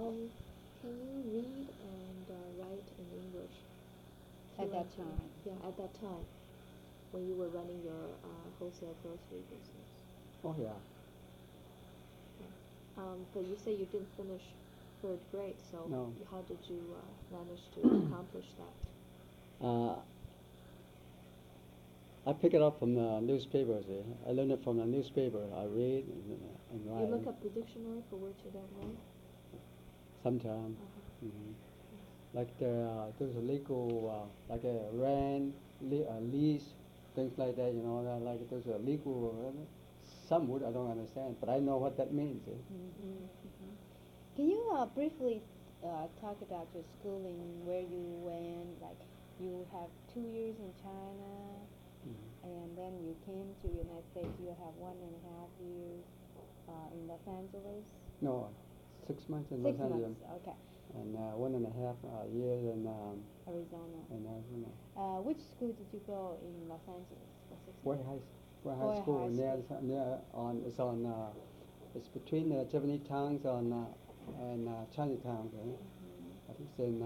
Can you read and write in English At that fluently? time. Yeah, at that time when you were running your wholesale grocery business. Oh yeah. But you say you didn't finish third grade, so No. how did you manage to accomplish that? Uh, I pick it up from the newspapers. I learned it from the newspaper. I read and You write. look up the dictionary for words you don't know? Sometime. Uh-huh. Hmm. Like there's a legal, like a rent, lease, things like that. You know, that like there's a legal. Some word I don't understand, but I know what that means. Mm-hmm. Can you briefly talk about your schooling, where you went? Like, you have 2 years in China, Mhm. and then you came to United States. You have 1.5 years in Los Angeles. No, 6 months in Los 6 months. Angeles, Okay. and 1.5 years Arizona. in Arizona. Which school did you go in Los Angeles for 6 Boy months? High, Boy High Boy School High near, School. near on it's on it's between the Japanese towns on and Chinatown. I think it's in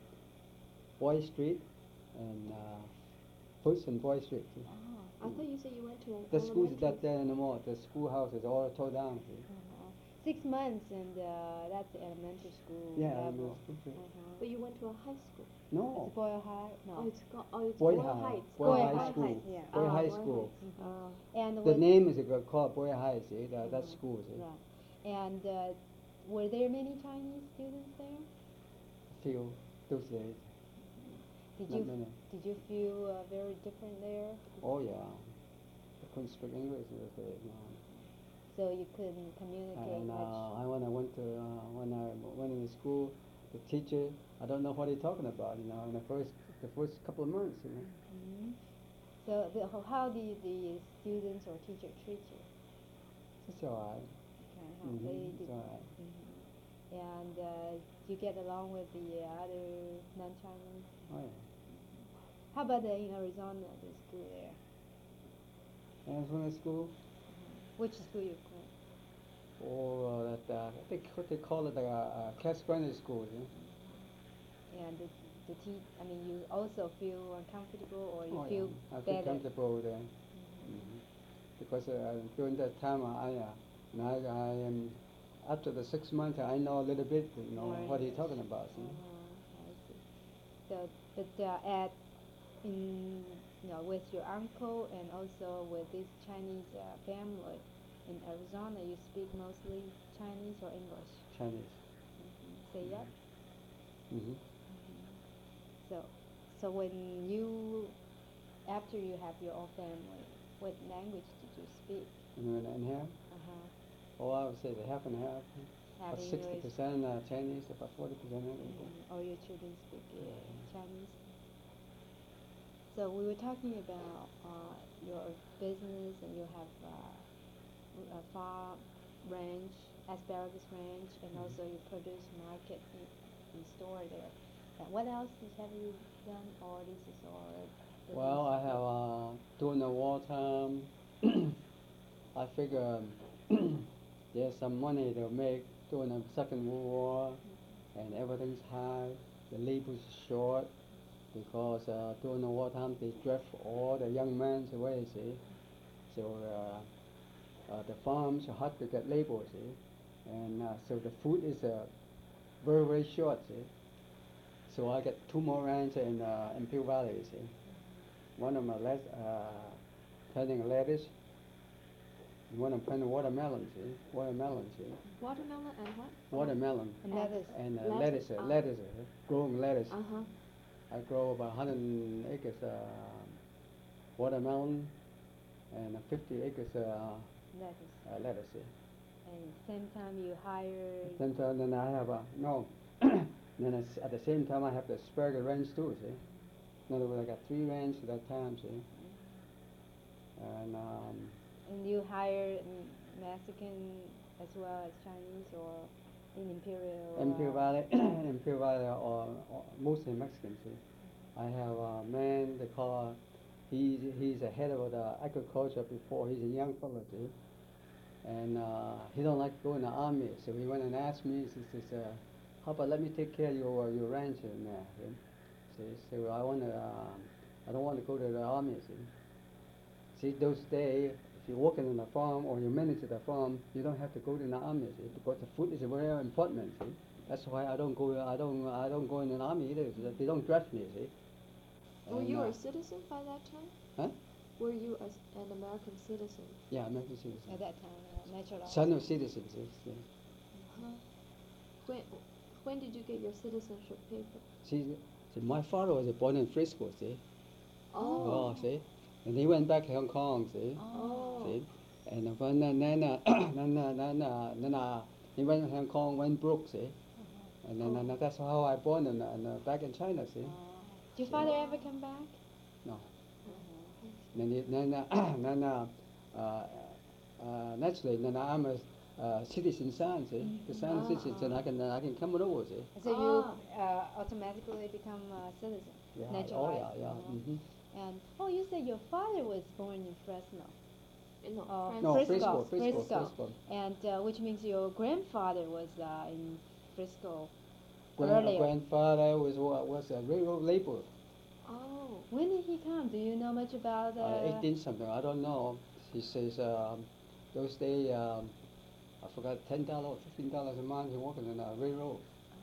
Boy Street and Bush and Boy Street. I thought you said you went to an The school's elementary. not there anymore. The schoolhouse is all tore down. Uh-huh. 6 months, and that's elementary school Yeah, level. elementary school. But you went to a high school. No, It's Boyle High? No. It's Boy Boyle High, Heights. Boy Boyle High Heights, School, yeah. Boy High Boyle School. Heights. And The was, name is called Boy High. See, that Mhm. school. See, right. And were there many Chinese students there? few those days. Did Not you many. did you feel very different there? Oh yeah, I couldn't speak English those days. No. So you couldn't communicate And much. when I went to when I went in the school, the teacher, I don't know what he's talking about. You know, in the first couple of months. You know, Hmm. So how do the students or teacher treat you? it's all right. Okay, how they It's did. all right. And you get along with the other non-Chinese? Oh yeah. How about in Arizona, the school there? And I was in school, Which school you go? or that I think what they call it class primary school. You know? And I mean, you also feel uncomfortable, or you Oh feel yeah, I feel better? comfortable there. Because during that time I am after the 6 months I know a little bit More what he's English. talking about. See? I see. So, but at in with your uncle and also with this Chinese family in Arizona, you speak mostly Chinese or English? Chinese. Say yep. Mm-hmm. So, so when you after you have your own family, what language did you speak? And here, oh I would say the half and half. Half About English. 60% Chinese, about 40% English. Or your children speak Chinese? So we were talking about your business, and you have a farm ranch, asparagus ranch, and also you produce market and store there. And what else have you done, or this is all? Well, I have during the wartime, I figure there's some money to make during the Second World War, and everything's high. The labor's short because during the wartime they draft all the young men away. See, so the farms are hard to get labor. See, and so the food is very short. See, so I get two more ranches in Peel Valley. See, one of them planting lettuce. One of them planting watermelon. See, watermelon. See, Watermelon and what? watermelon And lettuce. and Lettuce. lettuce, growing lettuce. Uh-huh. I grow about 100 acres watermelon and 50 acres Lettuce. lettuce. And same time you hire. Then I have no. Then at the same time I have the asparagus ranch too. See, in other words, I got three ranches at that time. See, and And you hire Mexican as well as Chinese, or in Imperial? Imperial Valley, Imperial Valley are mostly Mexican. See, I have a man they call. He's a head of the agriculture before. He's a young fellow. See, and he don't like to go in the army. So he went and asked me. He says, how about let me take care of your ranch and see, so I don't want to go to the army. See, those days, if you're working on a farm or you manage the farm, you don't have to go to the army. See, because the food is very important. See, that's why I don't go. I don't go in an army either. See, they don't draft me. See. Were And, you a citizen by that time? Huh? Were you an American citizen? Yeah, American citizen. At that time, naturalized. Son of citizens. See. Uh-huh. When did you get your citizenship paper? See, my father was born in Frisco. See. Oh. See, and he went back to Hong Kong. See. Oh. See, and then he went to Hong Kong, went broke. See. And then that's how I born back in China. See. Did your father ever come back? No. Naturally, then I'm a citizen son. See, the son Ah. citizen. I can come over. See. So you automatically become a citizen, Yeah. naturalized. Oh yeah. Uh-huh. And you said your father was born in Fresno. No, No, Frisco. Frisco. And which means your grandfather was in Frisco My earlier. grandfather was a railroad laborer. Oh. When did he come? Do you know much about 18 something. I don't know. He says those days I forgot $10 or $15 a month. He working on a railroad.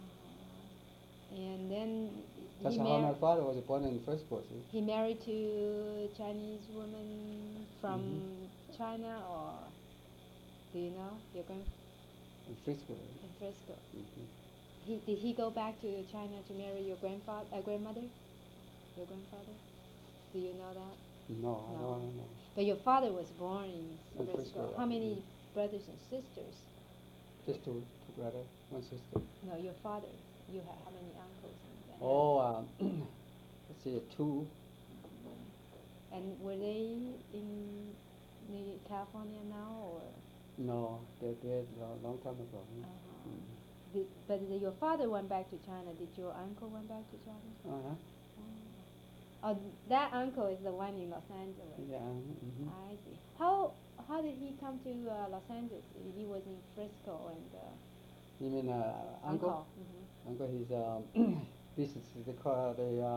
And then That's how my father was born in Frisco. See? he married to Chinese woman from China, or do you know your In Frisco. in Frisco? Mhm. Did he go back to China to marry your grandmother? Your grandfather? Do you know that? No, I No. don't know. But your father was born in In Frisco. Frisco, How yeah. many brothers and sisters? Just two brothers, one sister. No, your father. You have how many uncles and aunts? Oh, let's see, two. And were they in California now, or? No, they're dead a long time ago. But your father went back to China. Did your uncle went back to China? Uh-huh. Oh, that uncle is the one in Los Angeles. Yeah. Mm-hmm. I see. How did he come to Los Angeles? He was in Frisco and You mean uncle? Mhm. Uncle, he's business. They call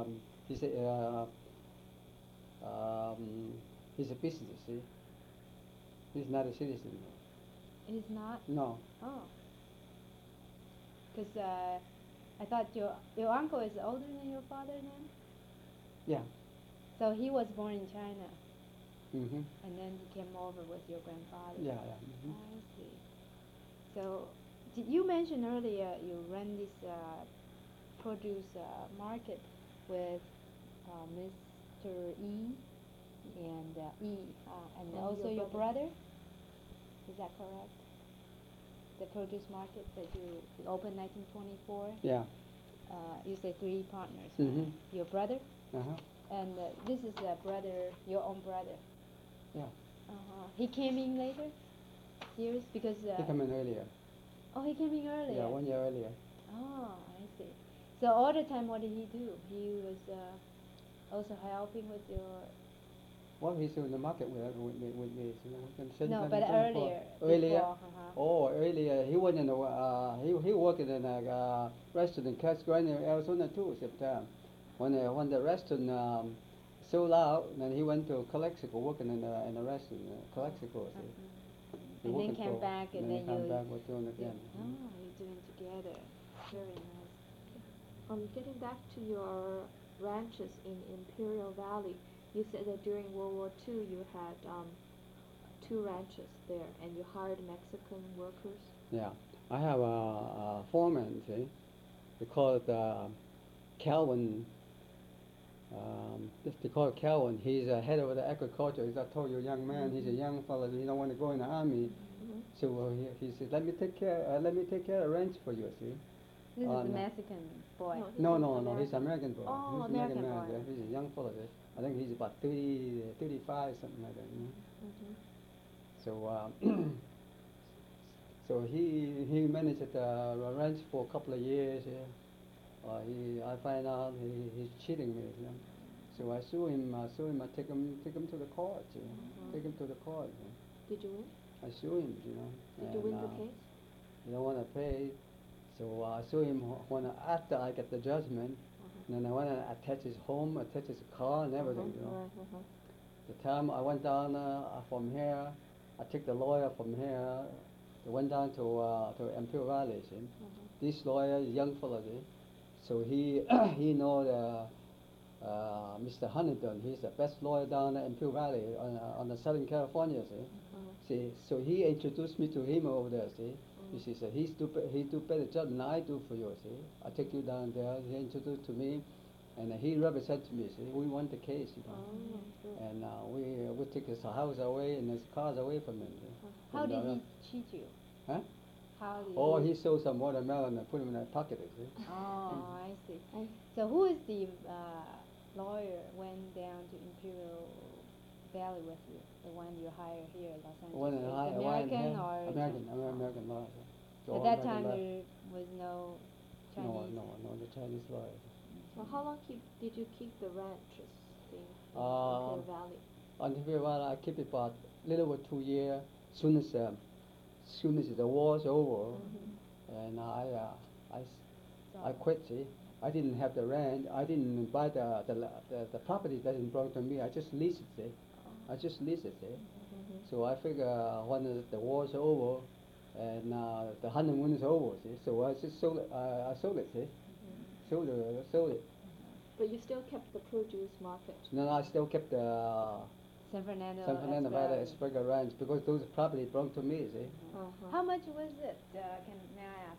he's a business. See, he's not a citizen. He's not. No. Oh. Because I thought your uncle is older than your father then. Yeah. So he was born in China, Mm-hmm. and then he came over with your grandfather. Yeah. Mm-hmm. I see. So, did you mention earlier you run this produce market with Mr. E and and And also your your brother. brother? Is that correct? The produce market that you opened 1924. Yeah. You say 3 partners. Mhm. Your brother, Uh-huh. and this is a brother, your own brother. Yeah. He came in later years because. He came in earlier. Oh, he came in earlier. Yeah, 1 year earlier. Oh, I see. So all the time, what did he do? He was also helping with your. Well, he's in the market with me. So we can send No, them but from- earlier. Earlier. Before, Oh, earlier he was in he worked in a restaurant in Casa Grande, Arizona too. Sometime when the restaurant sold out, then he went to Calexico working in a restaurant, Calexico. See. He And then working came for- back, and then come you. back with doing it again. You're doing together. Very nice. Getting back to your ranches in Imperial Valley, you said that during World War II you had 2 ranches there, and you hired Mexican workers. Yeah, I have a foreman. See, they call it Calvin. They call it Calvin. He's head of the agriculture. As I told you, young man. He's a young fellow. He don't want to go in the army. Mm-hmm. So he said, "Let me take care of ranch for you." See. This is no. the Mexican boy. No. He's American boy. Oh, He's American man. boy. Yeah, he's a young fellow. See. I think he's about 30, 35, something like that. You know? Mm-hmm. So so he managed the ranch for a couple of years. Yeah. I find out he's cheating me. You know? So I sue him. I take him to the court. You know? Take him to the court. You know? Did you win? I sue him. You know. Did you win the And, case? He don't want to pay. So I saw him after I get the judgment, and then I went and attached his home, attached his car and everything, you know. Right. The time I went down from here, I took the lawyer from here, went down to Imperial Valley, see. This lawyer is young fella, see. So he he know Mr. Huntington. He's the best lawyer down in Imperial Valley on the Southern California, see. See, so he introduced me to him over there, see. He said, he do better job than I do for you, see. I take you down there, he introduced to me, and he represented me, see. We won the case, you know. Good. And we took his house away and his cars away from him. See. How And, did he cheat you? Huh? How did Oh, he sold some watermelon and put him in his pocket, see. Oh, I see. I- So who is the lawyer went down to Imperial Valley with you? The one you hired here in Los Angeles? One in Is high, American or American lawyer. See. At All that American time lawyer. there was no Chinese. No, the Chinese lawyer. So how long did you keep the ranches in Um, Imperial Valley? On Imperial Valley, I keep it about little over 2 years. Soon as the war's over, and I quit. See, I didn't have the rent. I didn't buy the property that belonged to me. I just leased it. See, I just leased it. See. So I figure when the war's over, and the honeymoon is over. See, so I just sold it. I sold it. See, sold it. But you still kept the produce market. No, I still kept the San Fernando. San Fernando Valley Asparagus. Asparagus Ranch because those property belong to me. See. How much was it? May I ask?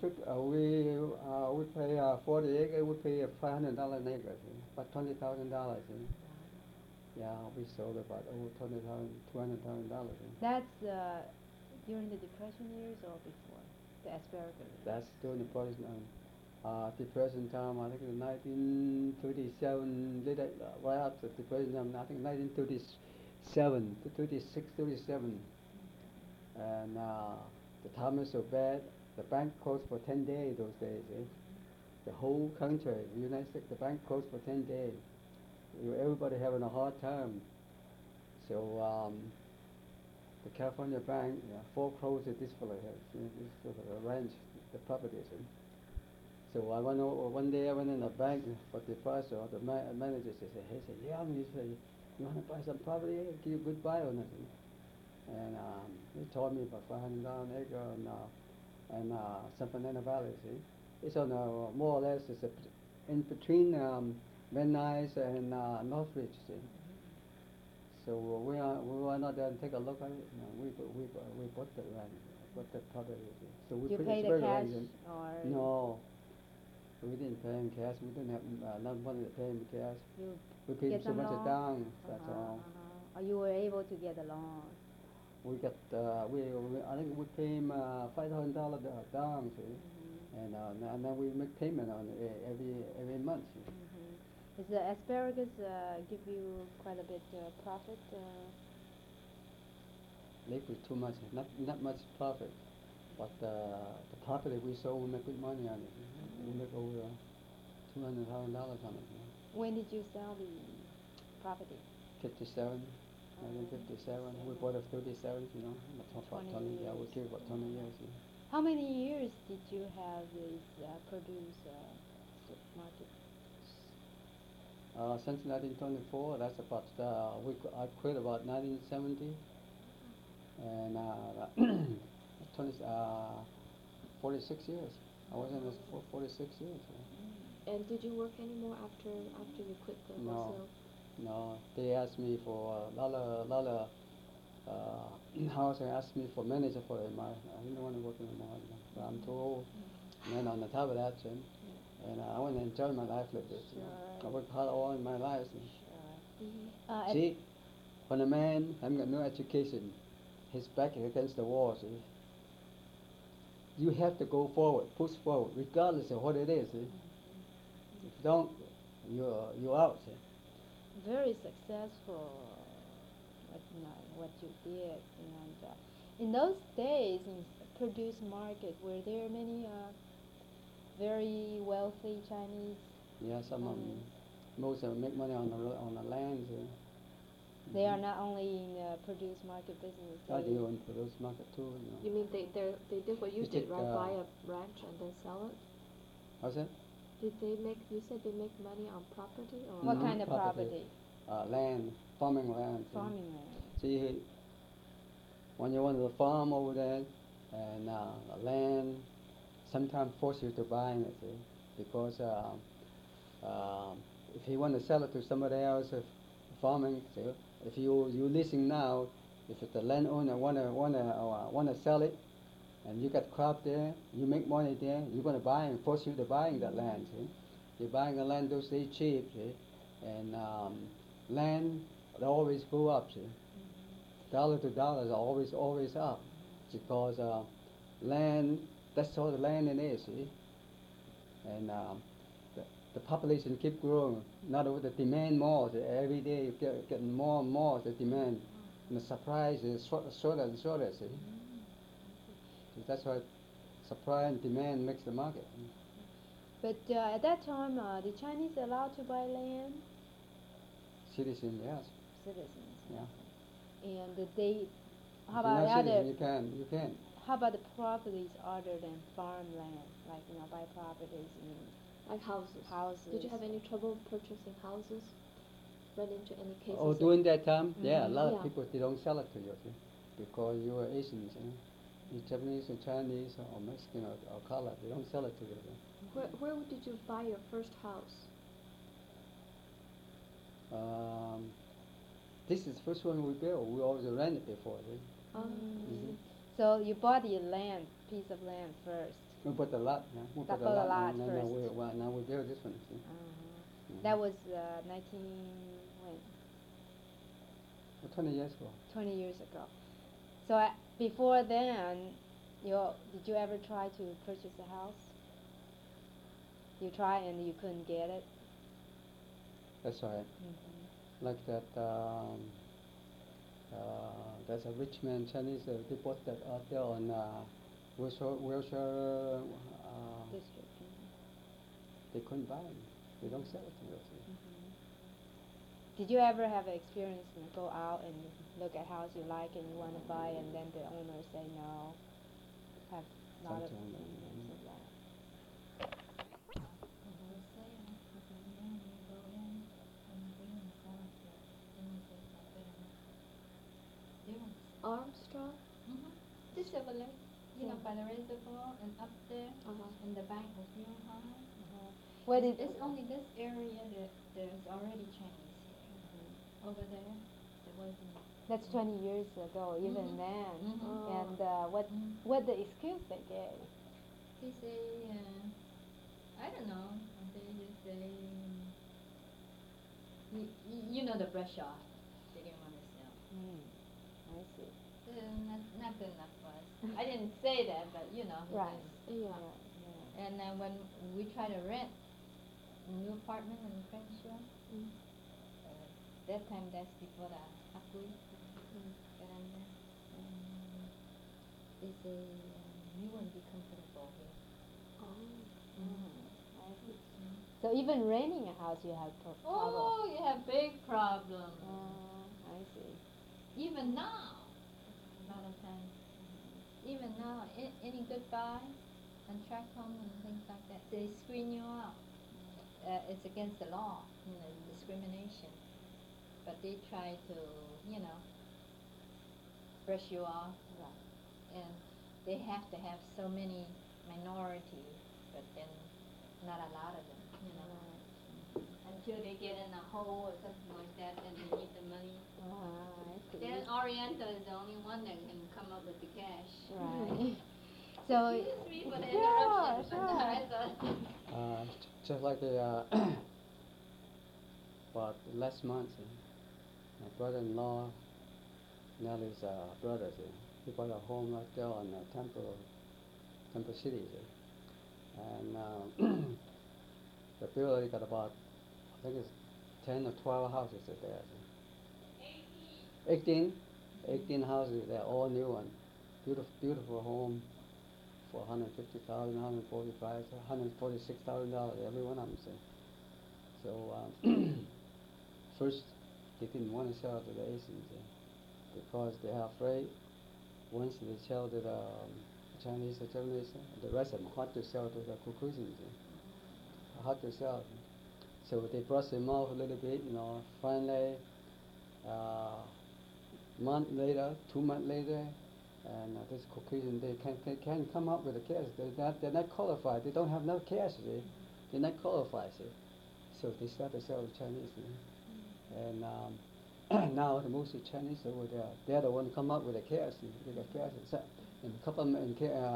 We pay 40 acre. We pay $500 an acre. See? About $20,000. Yeah, we sold about over $200,000. That's during the Depression years or before the asparagus? That's during the Depression time. I think in 1937, right after the Depression time. I think 1937 to 36, 37, and the time is so bad. The bank closed for 10 days those days. The whole country, the United States, the bank closed for 10 days. Everybody having a hard time. So the California bank foreclosed this fellow here, this ranch, the properties. So I went over, one day I went in the bank for deposit. The manager said, yeah, he said, you want to buy some property? I'll give you a good buy on it. And he told me about $500 an acre and San Fernando Valley. See, it's on more or less it's in between Van Nuys and Northridge. See, so we went out there and take a look at it. We bought the land, bought the property. See. So we You put paid it the very cash range. or No, we didn't pay in cash. We didn't have enough money to pay in cash. you We paid get so some much loan? down. That's all. Or you were able to get a loan? We got I think we pay him $5,000 down, see, and then we make payment on it every month. See. Does the asparagus give you quite a bit profit? Liquid too much, not much profit, but the property we sold, we make good money on it. We make over $200,000 on it. When did you sell the property? 57, 1957. We bought it 37, you know. About 20 Yeah, we years. gave about 20 years. Yeah. How many years did you have this produce market? Since 1924, that's about I quit about 1970, and 46 years. I was in this for 46 years. And did you work anymore after you quit the No. wholesale? No, they asked me for a lot of house. They asked me for manager for it. I didn't want to work anymore. But I'm too old. And then on the top of that, and I want to enjoy my life like this. I worked hard all in my life. See, when a man having got no education, his back against the wall, see, you have to go forward, push forward, regardless of what it is. See. If you don't, you're out. See. Very successful, what you did. And in those days, in produce market, were there many very wealthy Chinese? Yeah, some of them, most of them make money on the land. See. They are not only in the produce market business. I They, do in produce market too. You mean they did what you You did, take, right? Buy a ranch and then sell it? How's that? Did they make? You said they make money on property or? what Mhm, kind of property. property? Land, farming land. Farming land. See, when you want to farm over there, and the land sometimes force you to buy it, see, because if you want to sell it to somebody else, if farming, see, if you leasing now, if the landowner wanna sell it, and you got crop there, you make money there, you're gonna buy and force you to buying that land, see. You're buying the land those days cheap, see, and land it always go up, see. Dollar to dollar is always up, because land, that's all the land it is, see. And the population keep growing. In other words, the demand more. Every day getting more and more the demand, and the supply is shorter and shorter, see. So that's why supply and demand makes the market. But at that time, the Chinese allowed to buy land? Citizen, yes. Citizens. Yeah. And they, how If you're about not other? citizen, you can. How about the properties other than farmland, like buy properties in Like houses. houses? Did you have any trouble purchasing houses? Run into any cases? Oh, during that time, yeah, a lot Yeah. of people they don't sell it to you, see, because you are Asians, you Japanese or Chinese or Mexican or color, they don't sell it to you. See. Where did you buy your first house? This is the first one we built. We always rented before. See. Mm. So you bought the land, piece of land first. We bought the lot. Yeah. We That bought the bought a lot. lot Now first. now we build this one. See. That was 19 when? 20 years ago. 20 years ago. So before then, did you ever try to purchase a house? You tried and you couldn't get it. That's right. Like that. There's a rich man Chinese. They bought that out there on Wilshire. District. They couldn't buy it. They don't sell it to you. See. Did you ever have an experience go out and look at house you like and you want to buy and then the owner say no? Have a lot of Sometimes, experience of that. Armstrong? The Chevrolet, by the reservoir and up there, Uh-huh. and the bank was real high. What did It's only this area that there's already Chinese here. Over there wasn't. That's 20 years ago, even Mhm. then. Mhm. And what the excuse they gave? They say, I don't know. They just say, you know, the brush off. They didn't want to sell. I see. Not good enough for us. I didn't say that, but you know. Right. Yeah. And when we try to rent a new apartment in Crenshaw, that time that's before the Hakui got on there. They say you wouldn't be comfortable here. I see. So even renting a house, you have trouble. Oh, you have big problem. I see. Even now, a lot of times. Even now, any good buy on tract home and things like that, they screen you out. It's against the law, discrimination. But they try to, brush you off. Right. And they have to have so many minorities, but then not a lot of them, Until they get in a hole or something like that, then they need the money. I see. Then Oriental is the only one that can come up with the cash. Right. So Excuse me for the yeah, interruption. sure. I thought. Just like about last month, my brother-in-law, Nelly's brother, he bought a home right there on Temple City, and the builder got about, I think it's 10 or 12 houses there. 18 houses there, all new one, beautiful home for $150,000, $145,000, $146,000, every one of them. So first they didn't want to sell to the Asians because they are afraid once they sell to the Chinese or Japanese, the rest of them hard to sell to the Caucasians. Hard to sell. So they brush them off a little bit, Finally, month later, 2 months later, and this Caucasian, they can't come up with a cash. They're not qualified. They don't have enough cash. They're not qualified. So they start to sell to Chinese. And now the most Chinese over there, they're the one come up with a cash. They got cash. And a couple of them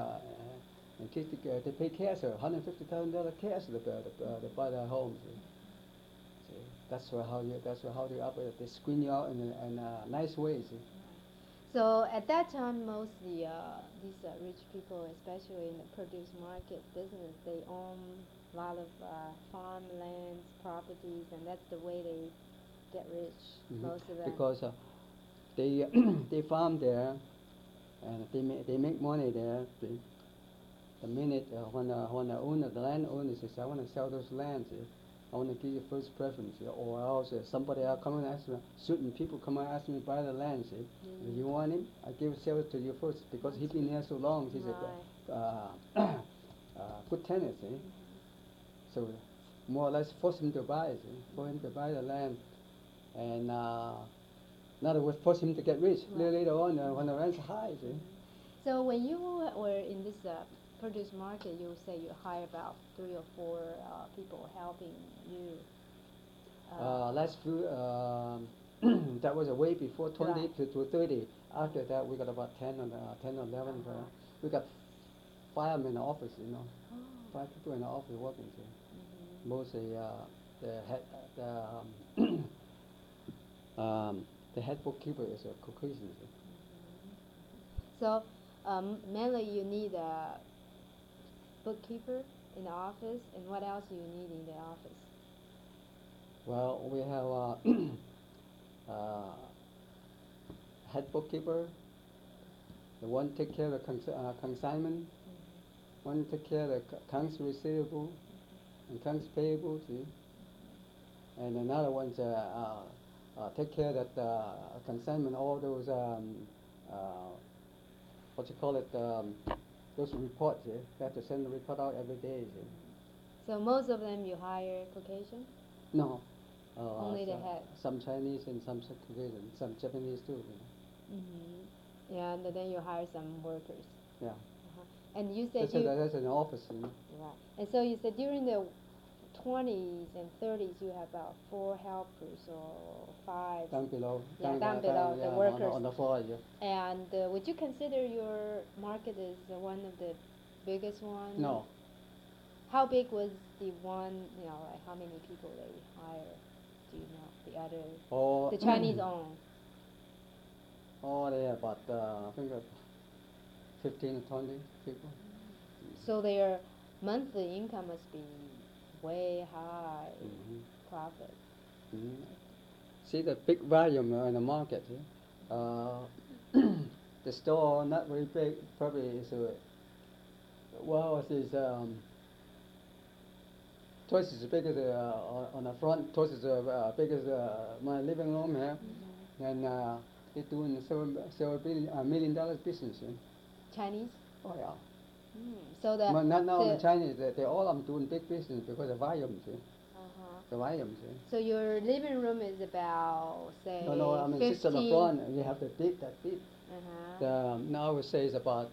they pay cash, $150,000 cash to buy their homes. See, that's how they operate. They screen you out in a nice way. See. So at that time, most these rich people, especially in the produce market business, they own a lot of farmlands, properties, and that's the way they get rich. Mm-hmm. Most of them. Because they they farm there, and they make money there. The minute when the owner, the landowner says, I want to sell those lands, I want to give you first preference, or else somebody else come and ask me, certain people come and ask me to buy the land, if you want him, I sell it to you first, because he's been there so long, he's a good tenant, So more or less force him to buy, for him to buy the land, and in other words, force him to get rich later on when the rent's high. So when you were in this produce market, you say you hire about 3 or 4 people helping you. Last few, that was way before 20 to 30. After that, we got about 10 or 11. We got 5 in the office, 5 people in the office working. Mostly the head bookkeeper is a Caucasian. So mainly you need a bookkeeper in the office, and what else do you need in the office? Well, we have head bookkeeper, the one take care of the consignment, one take care of the accounts receivable, accounts payable, and another one take care of that consignment, all those what you call it, those reports. They have to send the report out every day. So most of them you hire Caucasian? No. Only the head. Some Chinese and some Caucasian, some Japanese too. Yeah, and then you hire some workers. Yeah. And you said that's an office. Right. And so you said during the 20s and 30s you have about 4 helpers or 5. Down below. Down below, the workers. On the floor, And would you consider your market as one of the biggest ones? No. How big was the one, like how many people they hire? Do you know? The other, the Chinese own? Oh, they have about, I think 15 or 20 people. So their monthly income must be way high profit. See the big volume in the market. The store not very big, probably is twice as big as on the front, twice as big as my living room here, and they're doing $7 million business. Chinese? Oh yeah. So the not the Chinese, they all of them doing big business because of volume. The volume. So your living room is about, say, No, I mean 50? just on the front, and you have the deep, that deep. Now I would say it's about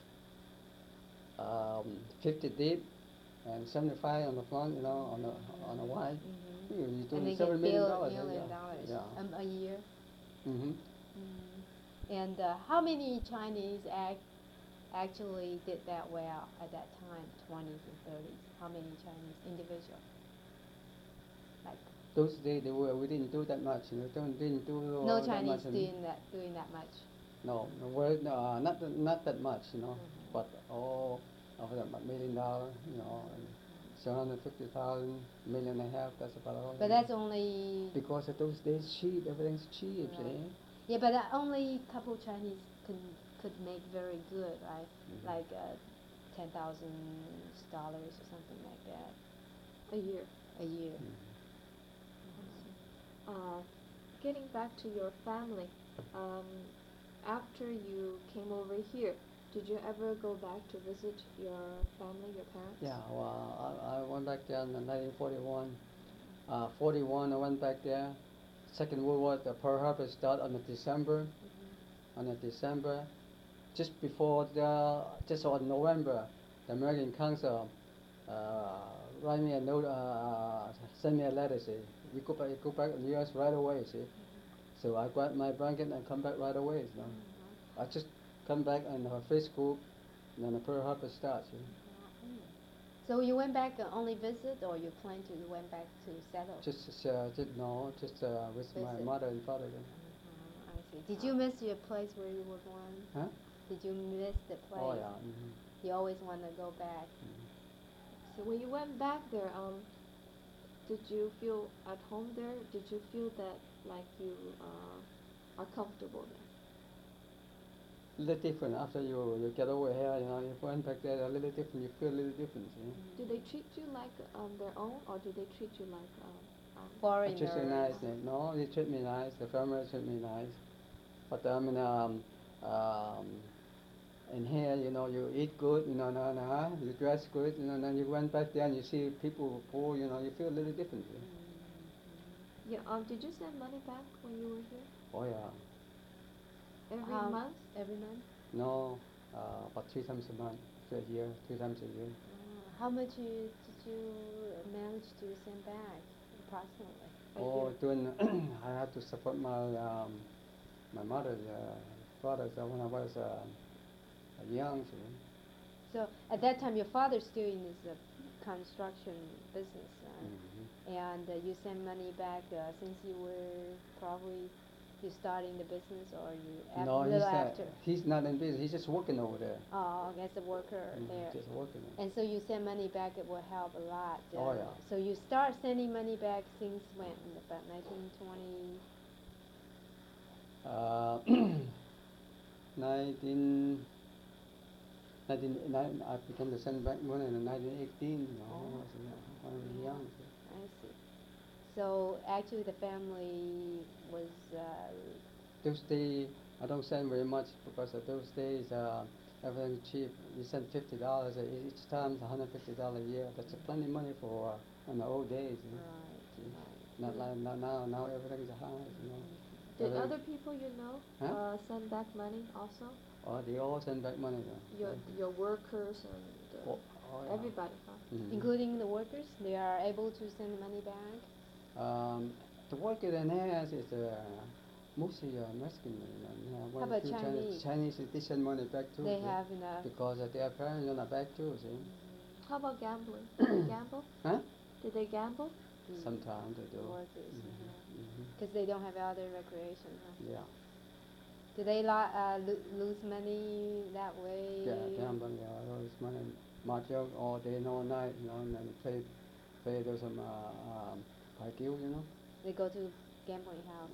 50 deep and 75 on the front, on the wide. You're doing $7 million. A year. Mm-hmm. And how many Chinese actually did that well at that time, 20s and 30s? How many Chinese individuals? Like those days we didn't do that much. Didn't do no that Chinese much, doing that much. No, not that much. But all of them $1 million. $750,000, $1.5 million. That's about all. But that's only because of those days cheap. Everything's cheap. Right. Yeah, but only a couple Chinese could make very good, right? Like $10,000 or something like that a year. a year. getting back to your family, after you came over here, did you ever go back to visit your family, your parents? Yeah, well, I went back there in 1941. 41, I went back there. Second World War, the Pearl Harbor started on the December. On the December, just before just on November, the American Council write me a note, send me a letter, see. We go back to the U.S. right away, see. So I grabbed my blanket and come back right away, you know. I just come back and first school, and then the Pearl Harbor starts, see. So you went back only visit, or you plan to went back to settle? Just with my Visit. mother and father then. I see. Did you miss your place where you were born? Huh? Did you miss the place? Oh yeah. Mm-hmm. You always want to go back. So when you went back there, did you feel at home there? Did you feel that like you are comfortable there? A little different after you get over here, you know, you went back there a little different, you feel a little different, you know. Do they treat you like their own, or do they treat you like Foreigners. Just nice, no, they treat me nice, the family treat me nice. But I mean, in here, you know, you eat good, you know, you dress good, you know, and then you went back there and you see people poor, you know, you feel a little different. Yeah. Did you send money back when you were here? Oh yeah. Every month? Every month? No, about 3 times a month, a year, 3 times a year. How much did you manage to send back, approximately? Oh, doing, I had to support my mother's father when I was young. So at that time, your father's doing this construction business, and you send money back since you were probably you starting the business, or you No, little after? He's not in business. He's just working over there. Oh, as a worker there. Just working. And so you send money back, it will help a lot. Oh, yeah. So you start sending money back since when? About 1920? 19, I began to send back money in 1918. You know, I was young. I see. So actually, the family was. Those days, I don't send very much because of those days everything's cheap. You send $50 each time, it's $150 a year. That's plenty of money for in the old days. You know? Not like now. Now everything's high. You know. Did other people you know send back money also? Oh, they all send back money. Your workers and yeah. everybody, huh? Mm-hmm. Including the workers, they are able to send money back. The worker in here is mostly Mexican. How about Chinese? Chinese, they send money back too. They have enough. Because their parents are back too. See. How about gambling? Did they gamble? Huh? Did they gamble? Sometimes they do. Workers, because they don't have other recreation. Huh? Yeah. Do they lose money that way? Yeah, gambling. Yeah, lose money. Mahjong all day and all night. You know, and then play those Paikiu, you know. They go to gambling house.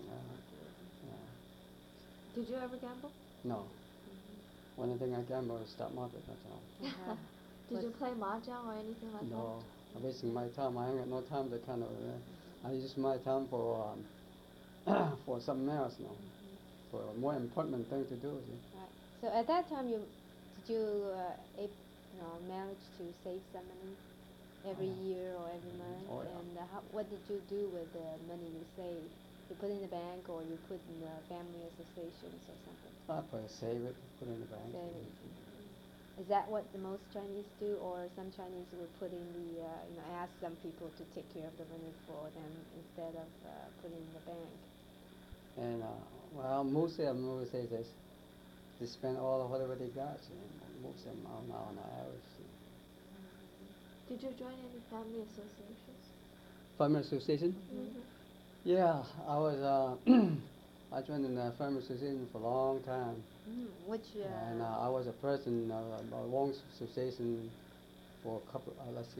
Yeah. Did you ever gamble? No. One thing I gamble is stock market. That's all. Did you play mahjong or anything like No. I'm wasting my time. I ain't got no time to kind of. I use my time for for something else, you know, for a more important thing to do. See? Right. So at that time, did you manage to save some money every year or every month? Oh, yeah. And what did you do with the money you saved? You put in the bank, or you put in the family associations or something? I save it, put it in the bank. Save it. Is that what the most Chinese do, or some Chinese would put in the, ask some people to take care of the money for them instead of putting in the bank? And well, most of them always say this: they spend all whatever they got. So most of them are now on average. Did you join any family associations? Family association? Mm-hmm. Yeah, I was. I joined in the family association for a long time. Which? And I was a president of one association for a couple.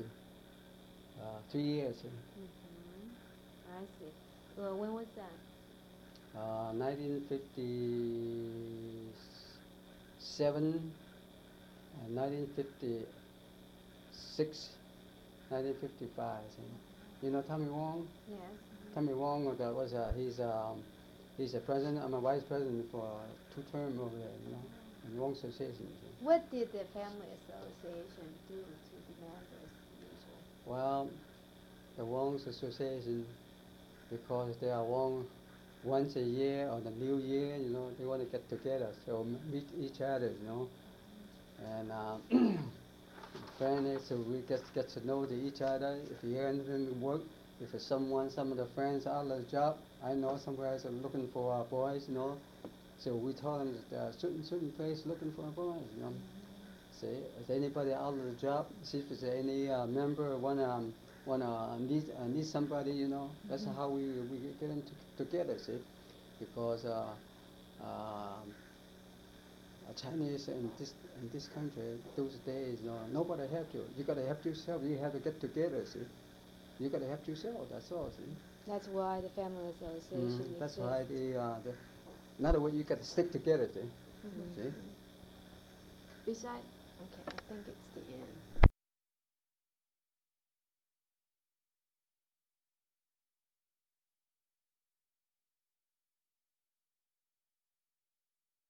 3 years. I see. Well, when was that? 1957 and 1956, 1955. You know Tommy Wong? Yes. Tommy Wong, he's He's a president. I'm a vice president for 2 terms over there, in Wong Association. What did the family association do to the members usually? Well, the Wong's Association, because they are Wong once a year on the New Year, they want to get together, so meet each other, and friendly, so we get to know each other. If you hear anything work, if it's some of the friends out of the job, I know some guys are looking for boys, so we tell them that there are certain place looking for boys, See, if anybody out of the job, see if there's any member need somebody, That's how we get them together, see, because Chinese in this country those days, nobody help you. You gotta help yourself. You have to get together, see. You gotta help yourself. That's all, see. That's why the family association That's exists. why in other words, you gotta stick together, see. See. Besides, Okay, I think it's the end.